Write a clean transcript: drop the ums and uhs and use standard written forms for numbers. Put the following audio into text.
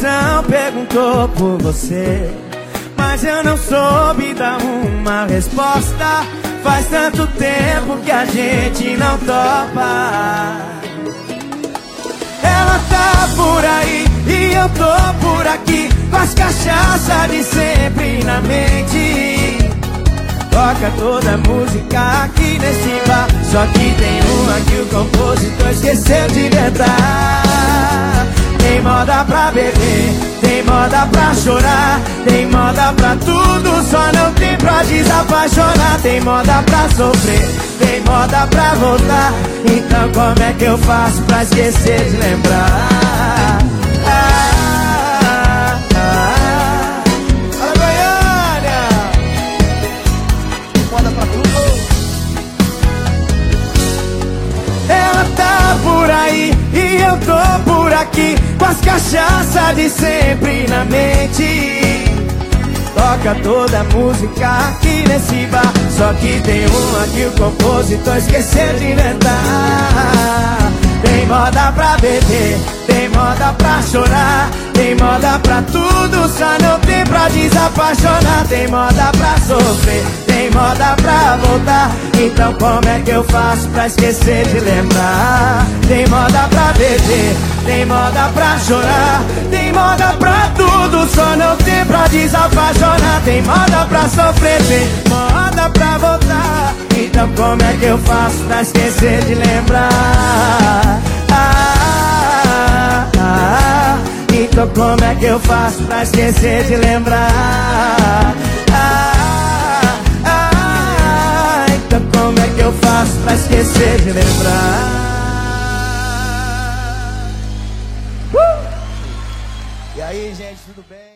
coração perguntou por você, mas eu não soube dar uma resposta. Faz tanto tempo que a gente não topa. Ela tá por aí e eu tô por aqui, com as cachaças de sempre na mente. Toca toda a música aqui nesse bar, só que tem uma que o compositor esqueceu de inventar. Tem moda pra beber, tem moda pra chorar, tem moda pra tudo, só não tem pra desapaixonar. Tem moda pra sofrer, tem moda pra voltar. Então como é que eu faço pra esquecer de lembrar? Fala, Goiânia! Moda pra tudo. Ela tá por aí e eu tô por aqui, com as cachaças de sempre na mente. Toca toda a música aqui nesse bar, só que tem uma que o compositor esqueceu de inventar. Tem moda pra beber, tem moda pra chorar, tem moda pra tudo, só não tem pra desapaixonar. Tem moda pra sofrer, tem moda pra voltar. Então como é que eu faço pra esquecer de lembrar? Tem moda pra beber, tem moda pra chorar, tem moda pra tudo, só não tem pra desapaixonar. Tem moda pra sofrer, tem moda pra voltar. Então como é que eu faço pra esquecer de lembrar? Então como é que eu faço pra esquecer de lembrar? Então como é que eu faço pra esquecer de lembrar? E aí, gente, tudo bem?